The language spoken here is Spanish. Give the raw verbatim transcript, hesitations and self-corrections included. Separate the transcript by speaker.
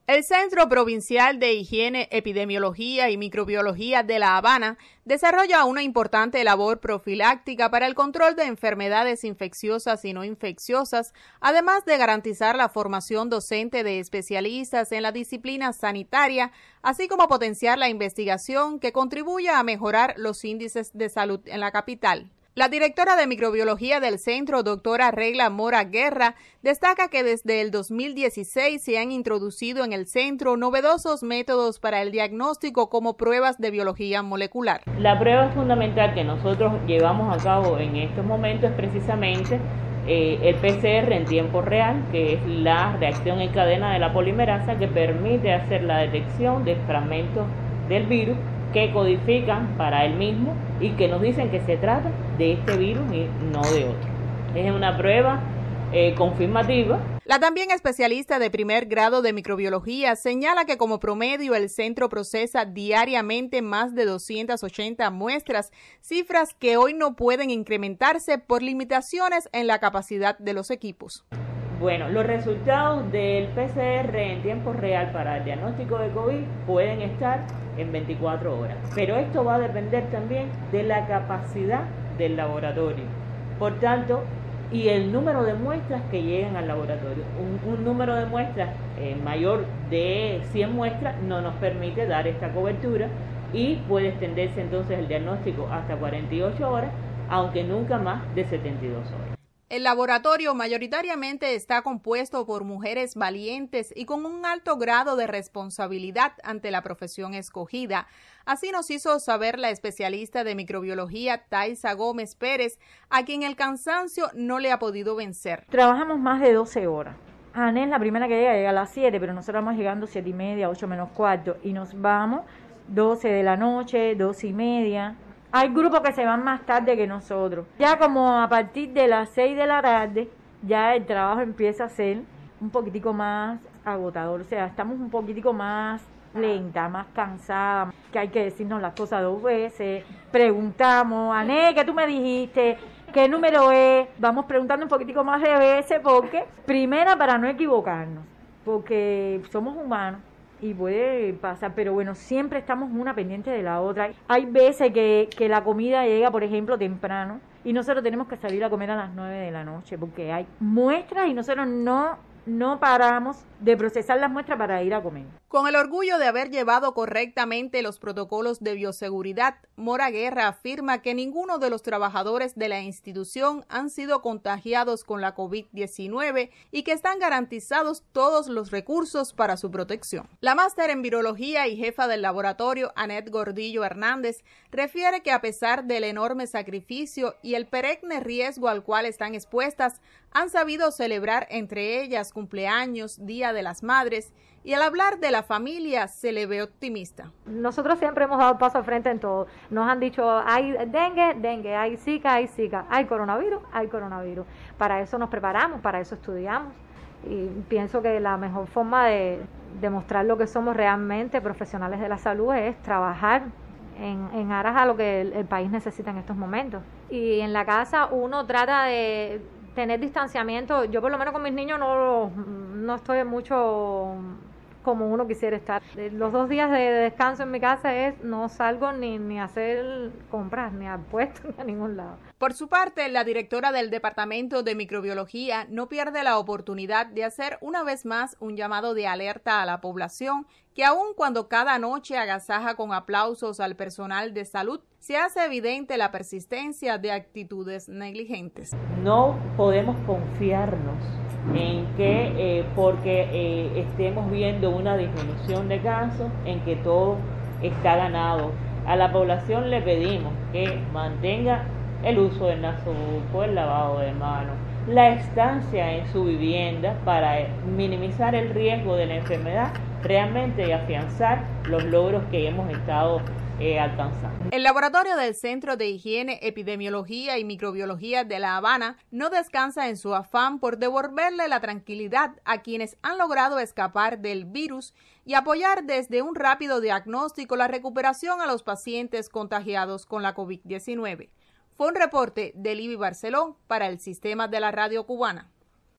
Speaker 1: El Centro Provincial de Higiene, Epidemiología y Microbiología de La Habana desarrolla una importante labor profiláctica para el control de enfermedades infecciosas y no infecciosas, además de garantizar la formación docente de especialistas en la disciplina sanitaria, así como potenciar la investigación que contribuya a mejorar los índices de salud en la capital. La directora de microbiología del centro, doctora Regla Mora Guerra, destaca que desde el dos mil dieciséis se han introducido en el centro novedosos métodos para el diagnóstico como pruebas de biología molecular.
Speaker 2: La prueba fundamental que nosotros llevamos a cabo en estos momentos es precisamente eh, el P C R en tiempo real, que es la reacción en cadena de la polimerasa que permite hacer la detección de fragmentos del virus que codifican para él mismo y que nos dicen que se trata de este virus y no de otro. Es una prueba eh, confirmativa.
Speaker 1: La también especialista de primer grado de microbiología señala que como promedio el centro procesa diariamente más de doscientas ochenta muestras, cifras que hoy no pueden incrementarse por limitaciones en la capacidad de los equipos.
Speaker 2: Bueno, los resultados del P C R en tiempo real para el diagnóstico de COVID pueden estar en veinticuatro horas, pero esto va a depender también de la capacidad del laboratorio, por tanto, y el número de muestras que lleguen al laboratorio. Un, un número de muestras eh, mayor de cien muestras no nos permite dar esta cobertura y puede extenderse entonces el diagnóstico hasta cuarenta y ocho horas, aunque nunca más de setenta y dos horas.
Speaker 1: El laboratorio mayoritariamente está compuesto por mujeres valientes y con un alto grado de responsabilidad ante la profesión escogida. Así nos hizo saber la especialista de microbiología Taisa Gómez Pérez, a quien el cansancio no le ha podido vencer.
Speaker 3: Trabajamos más de doce horas. Anés, la primera que llega, llega a las siete, pero nosotros vamos llegando siete y media, ocho menos cuarto, y nos vamos doce de la noche, doce y media. Hay grupos que se van más tarde que nosotros. Ya como a partir de las seis de la tarde, ya el trabajo empieza a ser un poquitico más agotador. O sea, estamos un poquitico más lenta, más cansada, que hay que decirnos las cosas dos veces. Preguntamos, Ané, ¿qué tú me dijiste? ¿Qué número es? Vamos preguntando un poquitico más de veces porque, primera, para no equivocarnos, porque somos humanos. Y puede pasar, pero bueno, siempre estamos una pendiente de la otra. Hay veces que, que la comida llega, por ejemplo, temprano y nosotros tenemos que salir a comer a las nueve de la noche porque hay muestras y nosotros no, no paramos de procesar las muestras para ir a comer.
Speaker 1: Con el orgullo de haber llevado correctamente los protocolos de bioseguridad, Mora Guerra afirma que ninguno de los trabajadores de la institución han sido contagiados con la COVID diecinueve y que están garantizados todos los recursos para su protección. La máster en virología y jefa del laboratorio, Anet Gordillo Hernández, refiere que a pesar del enorme sacrificio y el perenne riesgo al cual están expuestas, han sabido celebrar entre ellas cumpleaños, Día de las Madres, y al hablar de la familia se le ve optimista.
Speaker 4: Nosotros siempre hemos dado paso al frente en todo. Nos han dicho, hay dengue, dengue, hay zika, hay zika, hay coronavirus, hay coronavirus. Para eso nos preparamos, para eso estudiamos. Y pienso que la mejor forma de demostrar lo que somos realmente profesionales de la salud es trabajar en, en aras a lo que el, el país necesita en estos momentos. Y en la casa uno trata de tener distanciamiento. Yo por lo menos con mis niños no, no estoy mucho como uno quisiera estar. Los dos días de descanso en mi casa es no salgo ni, ni a hacer compras, ni a puestos, ni a ningún lado.
Speaker 1: Por su parte, la directora del Departamento de Microbiología no pierde la oportunidad de hacer una vez más un llamado de alerta a la población que aun cuando cada noche agasaja con aplausos al personal de salud, se hace evidente la persistencia de actitudes negligentes.
Speaker 2: No podemos confiarnos en que eh, porque eh, estemos viendo una disminución de casos, en que todo está ganado. A la población le pedimos que mantenga el uso del nasobuco, el lavado de manos, la estancia en su vivienda para minimizar el riesgo de la enfermedad realmente y afianzar los logros que hemos estado eh, alcanzando.
Speaker 1: El laboratorio del Centro de Higiene, Epidemiología y Microbiología de La Habana no descansa en su afán por devolverle la tranquilidad a quienes han logrado escapar del virus y apoyar desde un rápido diagnóstico la recuperación a los pacientes contagiados con la COVID diecinueve. Fue un reporte de Libby Barceló para el Sistema de la Radio Cubana.